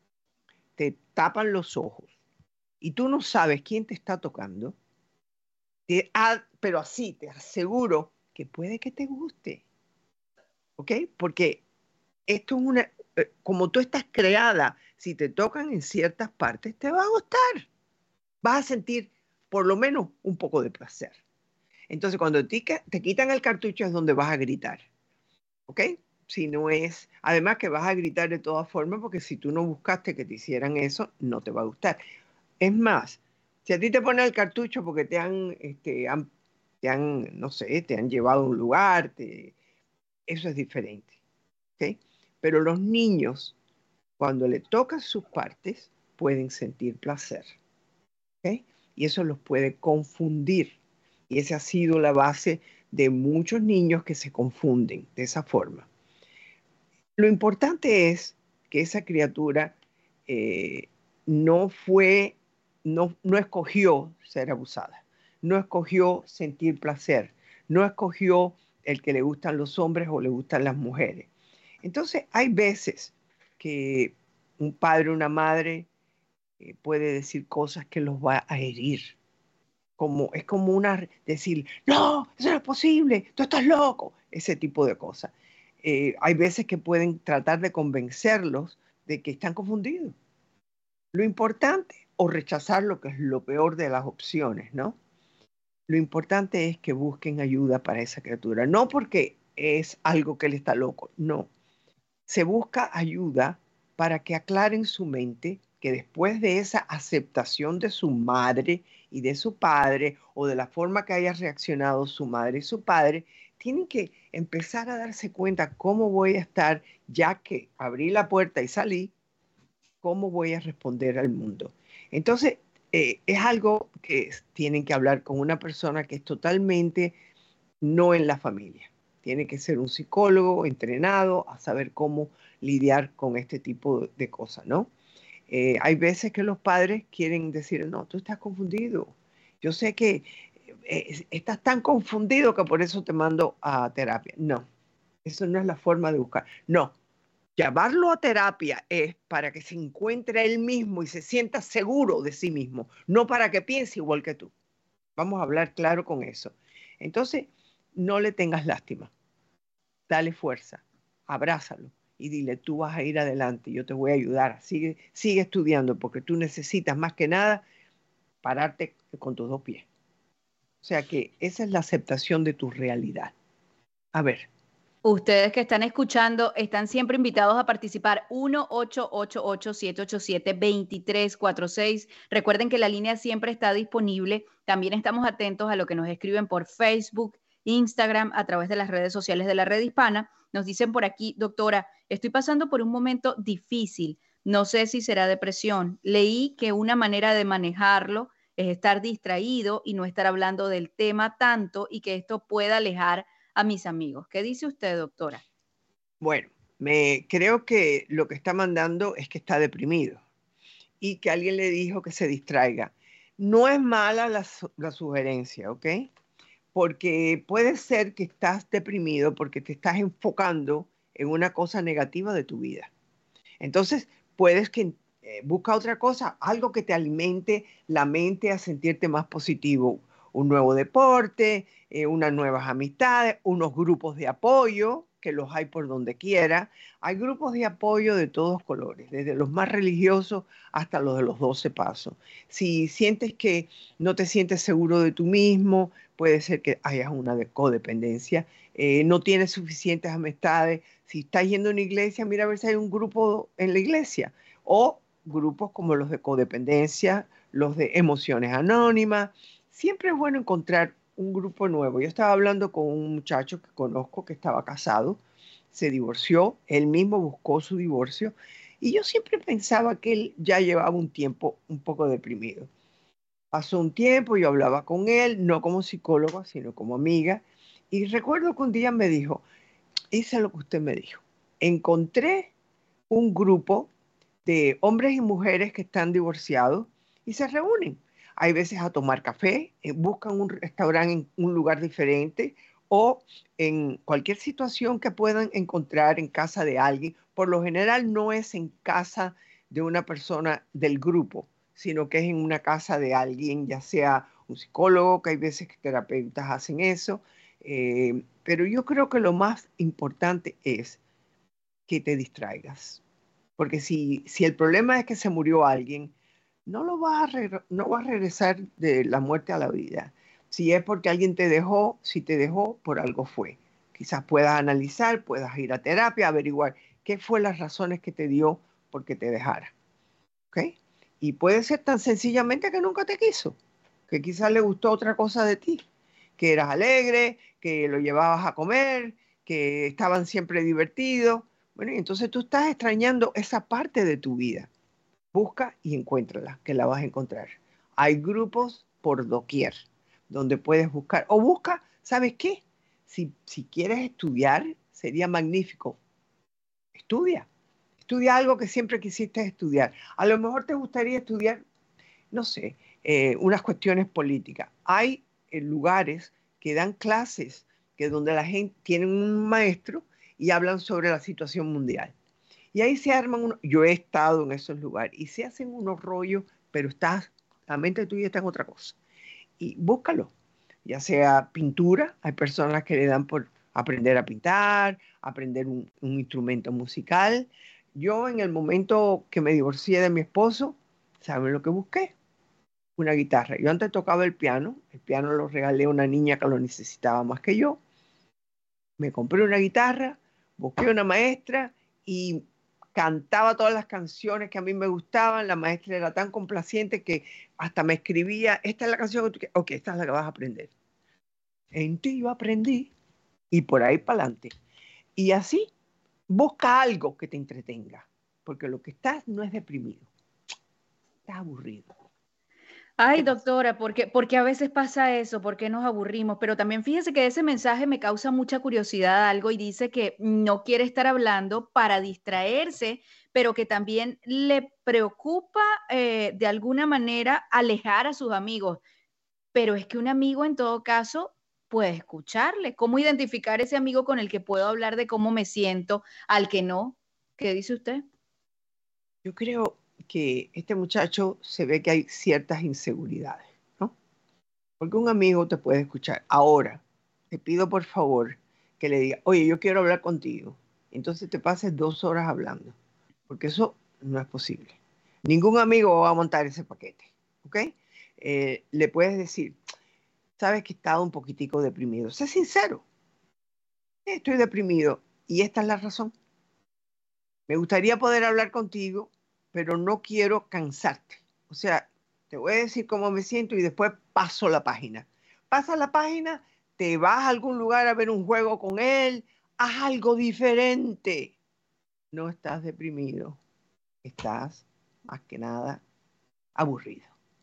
te tapan los ojos y tú no sabes quién te está tocando, te, ah, pero así te aseguro que puede que te guste. ¿Ok? Porque esto es una... Eh, como tú estás creada, si te tocan en ciertas partes, te va a gustar. Vas a sentir por lo menos un poco de placer. Entonces, cuando te, te quitan el cartucho es donde vas a gritar, ¿ok? Si no es... Además que vas a gritar de todas formas porque si tú no buscaste que te hicieran eso, no te va a gustar. Es más, si a ti te ponen el cartucho porque te han, este, han, te han no sé, te han llevado a un lugar, te, eso es diferente, ¿ok? Pero los niños, cuando le tocan sus partes, pueden sentir placer, ¿ok? Y eso los puede confundir. Y esa ha sido la base de muchos niños que se confunden de esa forma. Lo importante es que esa criatura eh, no fue, no, no escogió ser abusada, no escogió sentir placer, no escogió el que le gustan los hombres o le gustan las mujeres. Entonces hay veces que un padre o una madre eh, puede decir cosas que los va a herir. Como, es como una, decir, no, eso no es posible, tú estás loco, ese tipo de cosas. Eh, hay veces que pueden tratar de convencerlos de que están confundidos. Lo importante, o rechazar lo que es lo peor de las opciones, ¿no? Lo importante es que busquen ayuda para esa criatura, no porque es algo que él está loco, no. Se busca ayuda para que aclaren su mente, que después de esa aceptación de su madre y de su padre, o de la forma que haya reaccionado su madre y su padre, tienen que empezar a darse cuenta cómo voy a estar, ya que abrí la puerta y salí, cómo voy a responder al mundo. Entonces, eh, es algo que tienen que hablar con una persona que es totalmente no en la familia. Tiene que ser un psicólogo entrenado a saber cómo lidiar con este tipo de cosas, ¿no? Eh, hay veces que los padres quieren decir, no, tú estás confundido. Yo sé que eh, estás tan confundido que por eso te mando a terapia. No, eso no es la forma de buscar. No, Llevarlo a terapia es para que se encuentre él mismo y se sienta seguro de sí mismo, no para que piense igual que tú. Vamos a hablar claro con eso. Entonces, no le tengas lástima. Dale fuerza, abrázalo y dile, tú vas a ir adelante, yo te voy a ayudar. Sigue, sigue estudiando porque tú necesitas más que nada pararte con tus dos pies. O sea que esa es la aceptación de tu realidad. A ver. Ustedes que están escuchando están siempre invitados a participar. uno ocho ocho ocho, siete ocho siete, dos tres cuatro seis. Recuerden que la línea siempre está disponible. También estamos atentos a lo que nos escriben por Facebook, Instagram, a través de las redes sociales de la Red Hispana. Nos dicen por aquí, doctora, estoy pasando por un momento difícil. No sé si será depresión. Leí que una manera de manejarlo es estar distraído y no estar hablando del tema tanto y que esto pueda alejar a mis amigos. ¿Qué dice usted, doctora? Bueno, me creo que lo que está mandando es que está deprimido y que alguien le dijo que se distraiga. No es mala la, la sugerencia, ¿ok? Porque puede ser que estás deprimido porque te estás enfocando en una cosa negativa de tu vida. Entonces, puedes que eh, busca otra cosa, algo que te alimente la mente a sentirte más positivo. Un nuevo deporte, eh, unas nuevas amistades, unos grupos de apoyo, que los hay por donde quiera. Hay grupos de apoyo de todos colores, desde los más religiosos hasta los de los doce pasos. Si sientes que no te sientes seguro de tú mismo, puede ser que hayas una de codependencia, eh, no tienes suficientes amistades. Si estás yendo a una iglesia, mira a ver si hay un grupo en la iglesia, o grupos como los de codependencia, los de emociones anónimas. Siempre es bueno encontrar un grupo nuevo. Yo estaba hablando con un muchacho que conozco que estaba casado, se divorció, él mismo buscó su divorcio y yo siempre pensaba que él ya llevaba un tiempo un poco deprimido. Pasó un tiempo, yo hablaba con él, no como psicóloga, sino como amiga, y recuerdo que un día me dijo, hice lo que usted me dijo, encontré un grupo de hombres y mujeres que están divorciados y se reúnen. Hay veces a tomar café, eh, buscan un restaurante en un lugar diferente o en cualquier situación que puedan encontrar en casa de alguien. Por lo general no es en casa de una persona del grupo, sino que es en una casa de alguien, ya sea un psicólogo, que hay veces que terapeutas hacen eso. Eh, pero yo creo que lo más importante es que te distraigas. Porque si, si el problema es que se murió alguien, no lo vas a, re- no vas a regresar de la muerte a la vida. Si es porque alguien te dejó, si te dejó, por algo fue. Quizás puedas analizar, puedas ir a terapia, averiguar qué fue las razones que te dio porque te dejara. ¿Ok? Y puede ser tan sencillamente que nunca te quiso, que quizás le gustó otra cosa de ti, que eras alegre, que lo llevabas a comer, que estaban siempre divertidos. Bueno, y entonces tú estás extrañando esa parte de tu vida. Busca y encuéntrala, que la vas a encontrar. Hay grupos por doquier donde puedes buscar. O busca, ¿sabes qué? Si, si quieres estudiar, sería magnífico. Estudia. Estudia algo que siempre quisiste estudiar. A lo mejor te gustaría estudiar, no sé, eh, unas cuestiones políticas. Hay eh, lugares que dan clases que donde la gente tiene un maestro y hablan sobre la situación mundial. Y ahí se arman unos, yo he estado en esos lugares y se hacen unos rollos, pero estás, la mente tuya está en otra cosa. Y búscalo, ya sea pintura, hay personas que le dan por aprender a pintar, aprender un, un instrumento musical. Yo en el momento que me divorcié de mi esposo, ¿saben lo que busqué? Una guitarra. Yo antes tocaba el piano, el piano lo regalé a una niña que lo necesitaba más que yo. Me compré una guitarra, busqué una maestra y cantaba todas las canciones que a mí me gustaban. La maestra era tan complaciente que hasta me escribía, esta es la canción que tú quieres, ok, esta es la que vas a aprender. En ti yo aprendí y por ahí para adelante. Y así, busca algo que te entretenga, porque lo que estás no es deprimido, estás aburrido. Ay, doctora, porque, porque a veces pasa eso, porque nos aburrimos, pero también fíjese que ese mensaje me causa mucha curiosidad algo y dice que no quiere estar hablando para distraerse, pero que también le preocupa eh, de alguna manera alejar a sus amigos. Pero es que un amigo en todo caso puede escucharle. ¿Cómo identificar ese amigo con el que puedo hablar de cómo me siento, al que no? ¿Qué dice usted? Yo creo que este muchacho se ve que hay ciertas inseguridades, ¿no? Porque un amigo te puede escuchar. Ahora, te pido por favor que le diga, oye, yo quiero hablar contigo. Entonces te pases dos horas hablando, porque eso no es posible. Ningún amigo va a montar ese paquete, ¿ok? Eh, le puedes decir, sabes que he estado un poquitico deprimido. Sé sincero. Estoy deprimido y esta es la razón. Me gustaría poder hablar contigo, pero no quiero cansarte. O sea, te voy a decir cómo me siento y después paso la página. Pasa la página, te vas a algún lugar a ver un juego con él, haz algo diferente. No estás deprimido, estás más que nada aburrido.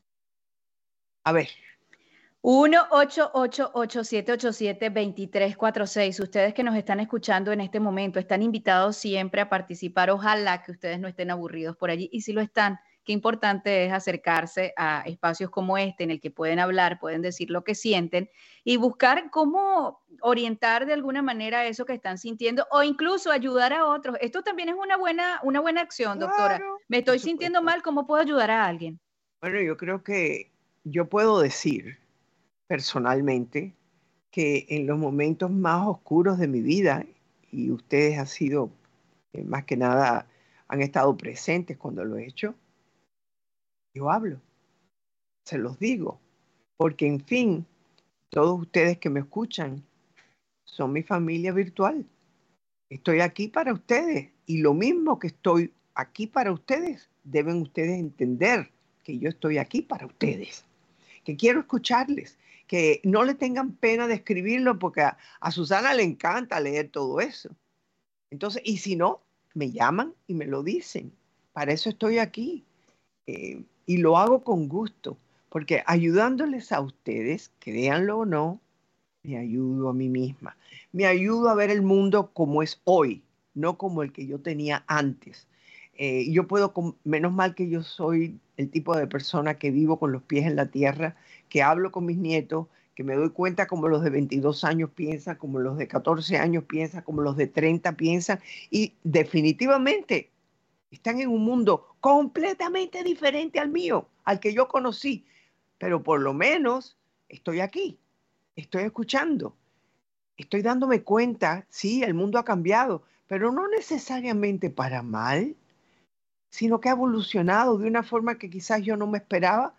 A ver. uno ocho ocho ocho, siete ocho siete, dos tres cuatro seis. Ustedes que nos están escuchando en este momento están invitados siempre a participar. Ojalá que ustedes no estén aburridos por allí. Y si lo están, qué importante es acercarse a espacios como este en el que pueden hablar, pueden decir lo que sienten y buscar cómo orientar de alguna manera eso que están sintiendo o incluso ayudar a otros. Esto también es una buena, una buena acción, doctora. Claro, Me estoy sintiendo mal, ¿cómo puedo ayudar a alguien? Bueno, yo creo que yo puedo decir personalmente que en los momentos más oscuros de mi vida, y ustedes han sido, eh, más que nada, han estado presentes cuando lo he hecho, yo hablo, se los digo, porque en fin, todos ustedes que me escuchan son mi familia virtual. Estoy aquí para ustedes y lo mismo que estoy aquí para ustedes, deben ustedes entender que yo estoy aquí para ustedes, que quiero escucharles, que no le tengan pena de escribirlo porque a, a Susana le encanta leer todo eso. Entonces, y si no, me llaman y me lo dicen. Para eso estoy aquí. Eh, y lo hago con gusto, porque ayudándoles a ustedes, créanlo o no, me ayudo a mí misma. Me ayudo a ver el mundo como es hoy, no como el que yo tenía antes. Eh, yo puedo, con, menos mal que yo soy el tipo de persona que vivo con los pies en la tierra, que hablo con mis nietos, que me doy cuenta como los de veintidós años piensan, como los de catorce años piensan, como los de treinta piensan, y definitivamente están en un mundo completamente diferente al mío, al que yo conocí, pero por lo menos estoy aquí, estoy escuchando, estoy dándome cuenta, sí, el mundo ha cambiado, pero no necesariamente para mal, sino que ha evolucionado de una forma que quizás yo no me esperaba,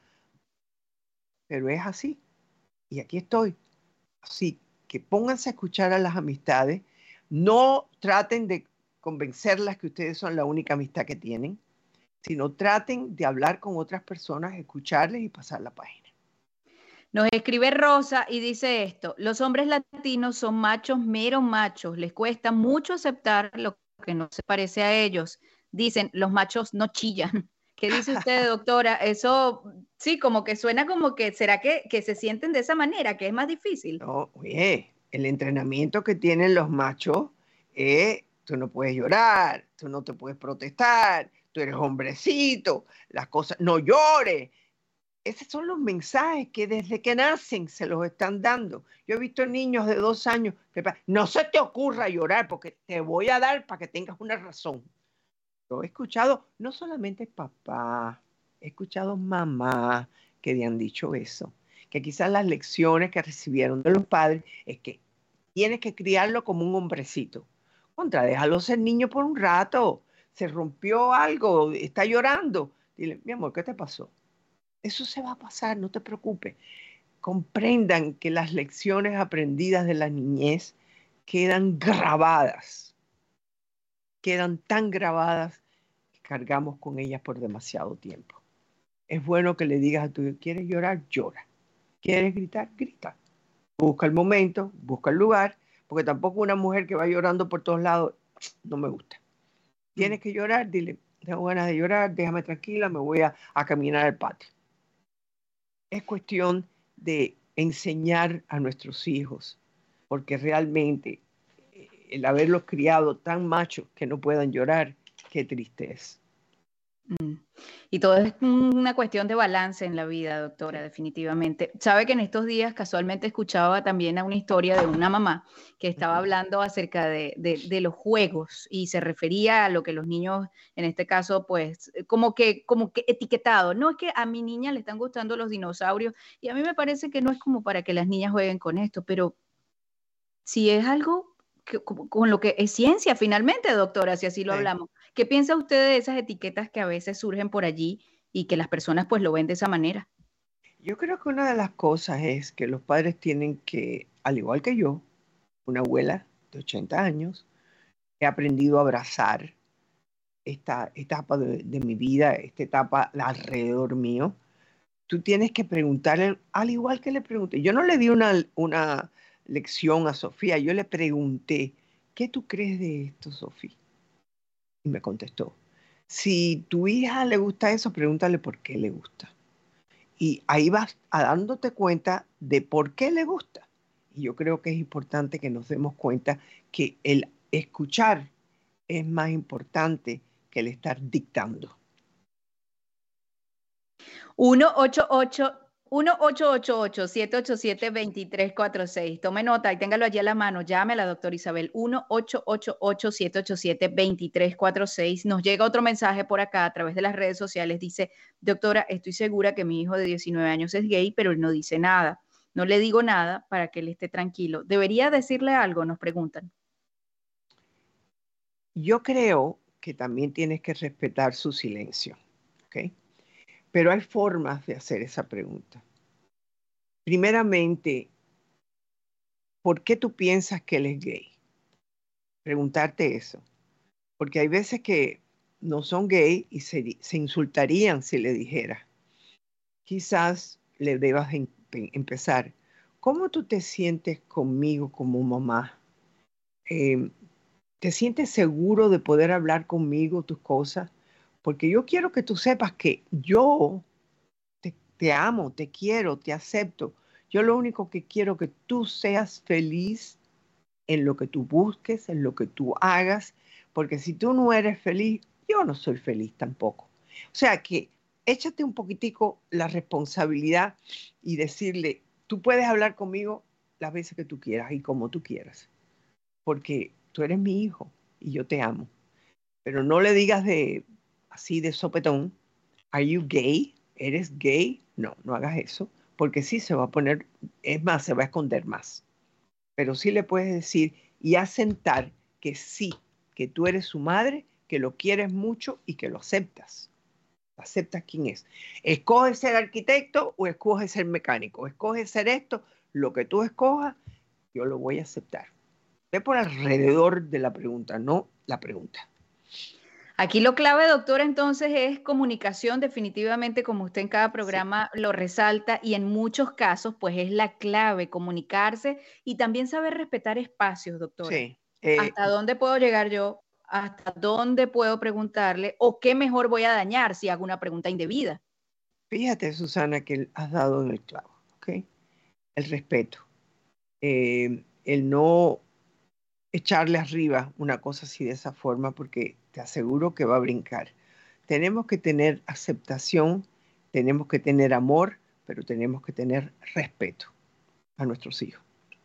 pero es así. Y aquí estoy. Así que pónganse a escuchar a las amistades, no traten de convencerlas que ustedes son la única amistad que tienen, sino traten de hablar con otras personas, escucharles y pasar la página. Nos escribe Rosa y dice esto: los hombres latinos son machos, meros machos, les cuesta mucho aceptar lo que no se parece a ellos. Dicen, los machos no chillan. ¿Qué dice usted, doctora? Eso sí, como que suena como que, ¿será que, que se sienten de esa manera, que es más difícil? No, oye, el entrenamiento que tienen los machos es, tú no puedes llorar, tú no te puedes protestar, tú eres hombrecito, las cosas, no llores. Esos son los mensajes que desde que nacen se los están dando. Yo he visto niños de dos años que no se te ocurra llorar porque te voy a dar para que tengas una razón. Lo he escuchado, no solamente papá, he escuchado mamá que le han dicho eso, que quizás las lecciones que recibieron de los padres es que tienes que criarlo como un hombrecito. Contra, déjalo ser niño por un rato, se rompió algo, está llorando. Dile, mi amor, ¿qué te pasó? Eso se va a pasar, no te preocupes. Comprendan que las lecciones aprendidas de la niñez quedan grabadas. Quedan tan grabadas que cargamos con ellas por demasiado tiempo. Es bueno que le digas a tu hijo, ¿quieres llorar? Llora. ¿Quieres gritar? Grita. Busca el momento, busca el lugar, porque tampoco una mujer que va llorando por todos lados, no me gusta. Tienes que llorar, dile, tengo ganas de llorar, déjame tranquila, me voy a, a caminar al patio. Es cuestión de enseñar a nuestros hijos, porque realmente el haberlos criado tan machos que no puedan llorar, qué triste es. Mm. Y todo es una cuestión de balance en la vida, doctora, definitivamente. Sabe que en estos días casualmente escuchaba también a una historia de una mamá que estaba hablando acerca de, de, de los juegos y se refería a lo que los niños, en este caso, pues, como que, como que etiquetado. No, es que a mi niña le están gustando los dinosaurios y a mí me parece que no es como para que las niñas jueguen con esto, pero si es algo que, con, con lo que es ciencia finalmente, doctora, si así lo Sí. hablamos. ¿Qué piensa usted de esas etiquetas que a veces surgen por allí y que las personas pues lo ven de esa manera? Yo creo que una de las cosas es que los padres tienen que, al igual que yo, una abuela de ochenta años, he aprendido a abrazar esta etapa de, de mi vida, esta etapa alrededor mío. Tú tienes que preguntarle, al igual que le pregunté. Yo no le di una, una lección a Sofía, yo le pregunté, ¿qué tú crees de esto, Sofía? Y me contestó, si tu hija le gusta eso, pregúntale por qué le gusta. Y ahí vas a dándote cuenta de por qué le gusta. Y yo creo que es importante que nos demos cuenta que el escuchar es más importante que el estar dictando. uno ocho ocho ocho, siete ocho siete, dos tres cuatro seis. Tome nota y téngalo allí a la mano. Llame a la doctora Isabel. uno ocho ocho ocho, siete ocho siete, dos tres cuatro seis. Nos llega otro mensaje por acá a través de las redes sociales. Dice, doctora, estoy segura que mi hijo de diecinueve años es gay, pero él no dice nada. No le digo nada para que él esté tranquilo. ¿Debería decirle algo? Nos preguntan. Yo creo que también tienes que respetar su silencio, ¿ok? Pero hay formas de hacer esa pregunta. Primeramente, ¿por qué tú piensas que él es gay? Preguntarte eso. Porque hay veces que no son gay y se, se insultarían si le dijera. Quizás le debas em, empezar. ¿Cómo tú te sientes conmigo como mamá? Eh, ¿Te sientes seguro de poder hablar conmigo tus cosas? Porque yo quiero que tú sepas que yo te, te amo, te quiero, te acepto. Yo lo único que quiero es que tú seas feliz en lo que tú busques, en lo que tú hagas, porque si tú no eres feliz, yo no soy feliz tampoco. O sea que échate un poquitico la responsabilidad y decirle, tú puedes hablar conmigo las veces que tú quieras y como tú quieras, porque tú eres mi hijo y yo te amo. Pero no le digas de así de sopetón, ¿are you gay? ¿Eres gay? No, no hagas eso, porque sí se va a poner, es más, se va a esconder más. Pero sí le puedes decir y asentar que sí, que tú eres su madre, que lo quieres mucho y que lo aceptas. Aceptas quién es. Escoge ser arquitecto o escoge ser mecánico. Escoge ser esto, lo que tú escojas, yo lo voy a aceptar. Ve por alrededor de la pregunta, no la pregunta. Aquí lo clave, doctora, entonces es comunicación, definitivamente, como usted en cada programa sí. lo resalta, y en muchos casos, pues es la clave, comunicarse y también saber respetar espacios, doctora. Sí. Eh, ¿Hasta dónde puedo llegar yo? ¿Hasta dónde puedo preguntarle? ¿O qué mejor voy a dañar si hago una pregunta indebida? Fíjate, Susana, que has dado en el clavo, ¿ok? El respeto. Eh, el no echarle arriba una cosa así de esa forma, porque te aseguro que va a brincar. Tenemos que tener aceptación, tenemos que tener amor, pero tenemos que tener respeto a nuestros hijos.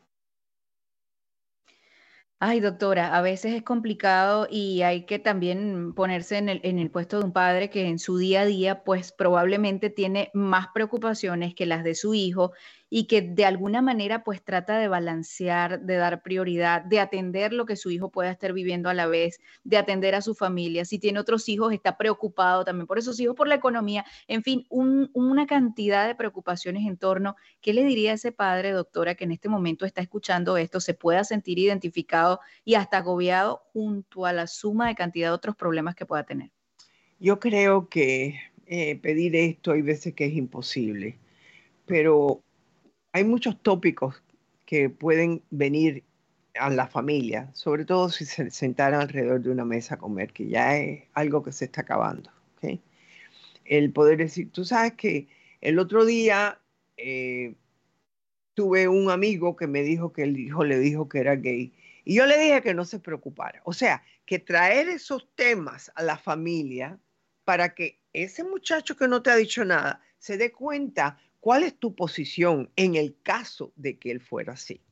Ay, doctora, a veces es complicado y hay que también ponerse en el, en el puesto de un padre que en su día a día, pues probablemente tiene más preocupaciones que las de su hijo y que de alguna manera pues trata de balancear, de dar prioridad, de atender lo que su hijo pueda estar viviendo a la vez, de atender a su familia. Si tiene otros hijos, está preocupado también por esos hijos, por la economía, en fin, un, una cantidad de preocupaciones en torno. ¿Qué le diría a ese padre, doctora, que en este momento está escuchando esto, se pueda sentir identificado y hasta agobiado junto a la suma de cantidad de otros problemas que pueda tener? Yo creo que eh, pedir esto hay veces que es imposible, pero hay muchos tópicos que pueden venir a la familia, sobre todo si se sentaran alrededor de una mesa a comer, que ya es algo que se está acabando, ¿okay? El poder decir, tú sabes que el otro día eh, tuve un amigo que me dijo que el hijo le dijo que era gay, y yo le dije que no se preocupara. O sea, que traer esos temas a la familia para que ese muchacho que no te ha dicho nada se dé cuenta cuál es tu posición en el caso de que él fuera así.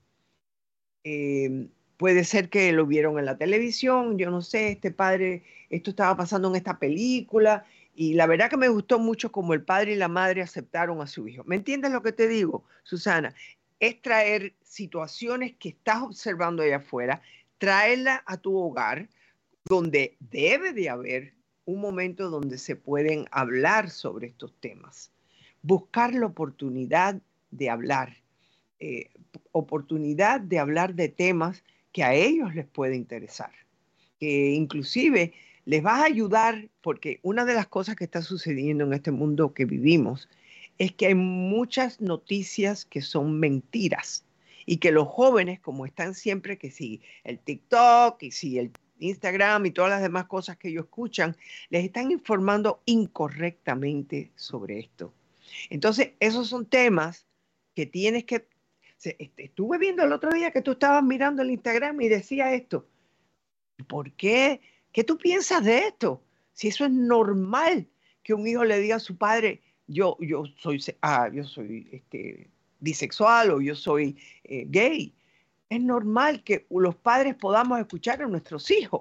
Eh, puede ser que lo vieron en la televisión, yo no sé, este padre, esto estaba pasando en esta película, y la verdad que me gustó mucho como el padre y la madre aceptaron a su hijo. ¿Me entiendes lo que te digo, Susana? Es traer situaciones que estás observando allá afuera, traerla a tu hogar, donde debe de haber un momento donde se pueden hablar sobre estos temas. Buscar la oportunidad de hablar, eh, oportunidad de hablar de temas que a ellos les puede interesar, que inclusive les va a ayudar, porque una de las cosas que está sucediendo en este mundo que vivimos es que hay muchas noticias que son mentiras y que los jóvenes, como están siempre que sí, el TikTok y sí, el Instagram y todas las demás cosas que ellos escuchan, les están informando incorrectamente sobre esto. Entonces, esos son temas que tienes que... Estuve viendo el otro día que tú estabas mirando el Instagram y decía esto. ¿Por qué? ¿Qué tú piensas de esto? Si eso es normal que un hijo le diga a su padre, yo, yo soy, ah, yo soy este, bisexual o yo soy eh, gay. Es normal que los padres podamos escuchar a nuestros hijos.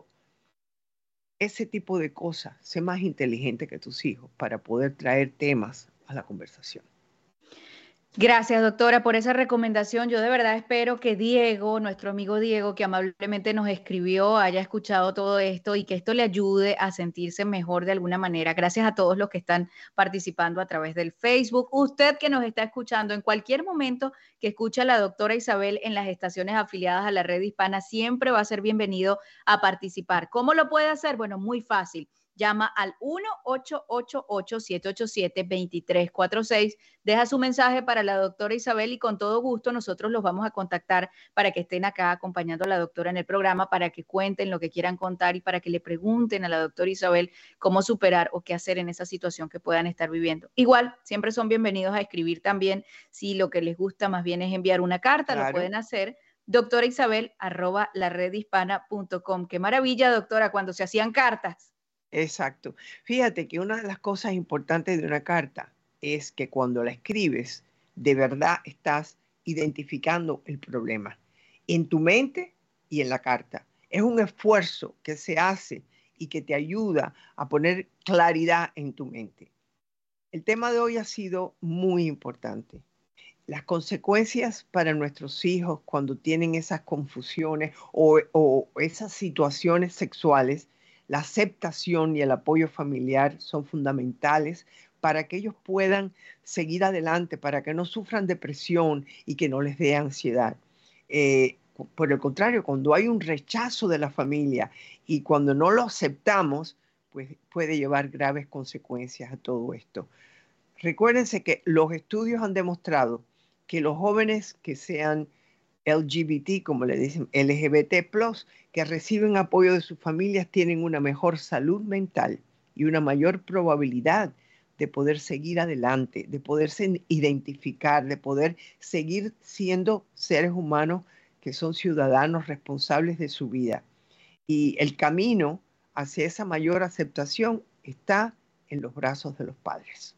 Ese tipo de cosas, sé más inteligente que tus hijos para poder traer temas a la conversación. Gracias, doctora, por esa recomendación. Yo de verdad espero que Diego, nuestro amigo Diego, que amablemente nos escribió, haya escuchado todo esto y que esto le ayude a sentirse mejor de alguna manera. Gracias a todos los que están participando a través del Facebook. Usted que nos está escuchando en cualquier momento que escucha a la doctora Isabel en las estaciones afiliadas a la red hispana, siempre va a ser bienvenido a participar. ¿Cómo lo puede hacer? Bueno, muy fácil. Llama al uno ocho ocho ocho, siete ocho siete, dos tres cuatro seis, deja su mensaje para la doctora Isabel y con todo gusto nosotros los vamos a contactar para que estén acá acompañando a la doctora en el programa, para que cuenten lo que quieran contar y para que le pregunten a la doctora Isabel cómo superar o qué hacer en esa situación que puedan estar viviendo. Igual, siempre son bienvenidos a escribir también, si lo que les gusta más bien es enviar una carta, claro. Lo pueden hacer. doctora Isabel arroba la red hispana punto com. Qué maravilla, doctora, cuando se hacían cartas. Exacto. Fíjate que una de las cosas importantes de una carta es que cuando la escribes, de verdad estás identificando el problema en tu mente y en la carta. Es un esfuerzo que se hace y que te ayuda a poner claridad en tu mente. El tema de hoy ha sido muy importante. Las consecuencias para nuestros hijos cuando tienen esas confusiones o, o esas situaciones sexuales, la aceptación y el apoyo familiar son fundamentales para que ellos puedan seguir adelante, para que no sufran depresión y que no les dé ansiedad. Eh, por el contrario, cuando hay un rechazo de la familia y cuando no lo aceptamos, pues puede llevar graves consecuencias a todo esto. Recuérdense que los estudios han demostrado que los jóvenes que sean L G B T, como le dicen, L G B T plus, que reciben apoyo de sus familias, tienen una mejor salud mental y una mayor probabilidad de poder seguir adelante, de poderse identificar, de poder seguir siendo seres humanos que son ciudadanos responsables de su vida. Y el camino hacia esa mayor aceptación está en los brazos de los padres.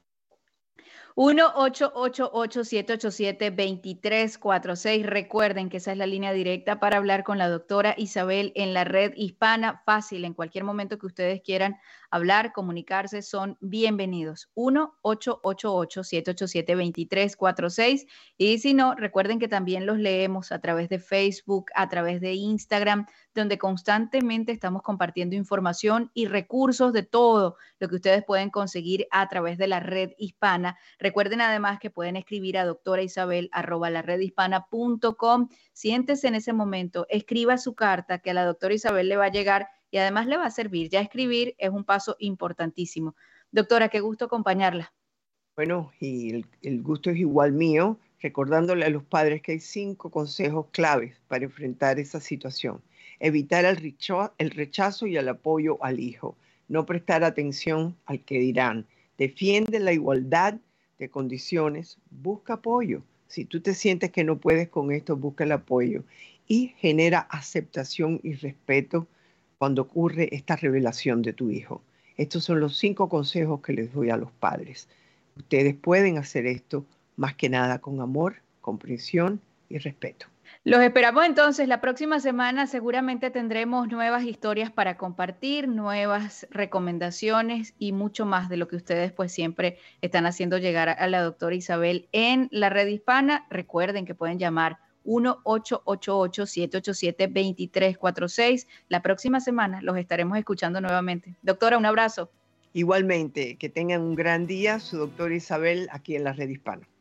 uno ocho ocho ocho, siete ocho siete, dos tres cuatro seis. Recuerden que esa es la línea directa para hablar con la doctora Isabel en la red hispana. Fácil, en cualquier momento que ustedes quieran hablar, comunicarse, son bienvenidos. uno ocho ocho ocho, siete ocho siete, dos tres cuatro seis. Y si no, recuerden que también los leemos a través de Facebook, a través de Instagram, donde constantemente estamos compartiendo información y recursos de todo lo que ustedes pueden conseguir a través de la red hispana. Recuerden además que pueden escribir a doctora Isabel arroba la red hispana punto com. Siéntese en ese momento, escriba su carta que a la doctora Isabel le va a llegar y además le va a servir. Ya escribir es un paso importantísimo. Doctora, qué gusto acompañarla. Bueno, y el, el gusto es igual mío, recordándole a los padres que hay cinco consejos claves para enfrentar esa situación. Evitar el rechazo, el rechazo y el apoyo al hijo. No prestar atención al que dirán. Defiende la igualdad de condiciones. Busca apoyo. Si tú te sientes que no puedes con esto, busca el apoyo. Y genera aceptación y respeto cuando ocurre esta revelación de tu hijo. Estos son los cinco consejos que les doy a los padres. Ustedes pueden hacer esto más que nada con amor, comprensión y respeto. Los esperamos entonces la próxima semana. Seguramente tendremos nuevas historias para compartir, nuevas recomendaciones y mucho más de lo que ustedes pues siempre están haciendo llegar a la doctora Isabel en la red hispana. Recuerden que pueden llamar uno ocho ocho ocho, siete ocho siete, dos tres cuatro seis. La próxima semana los estaremos escuchando nuevamente. Doctora, un abrazo. Igualmente, que tengan un gran día, su doctora Isabel aquí en la red hispana.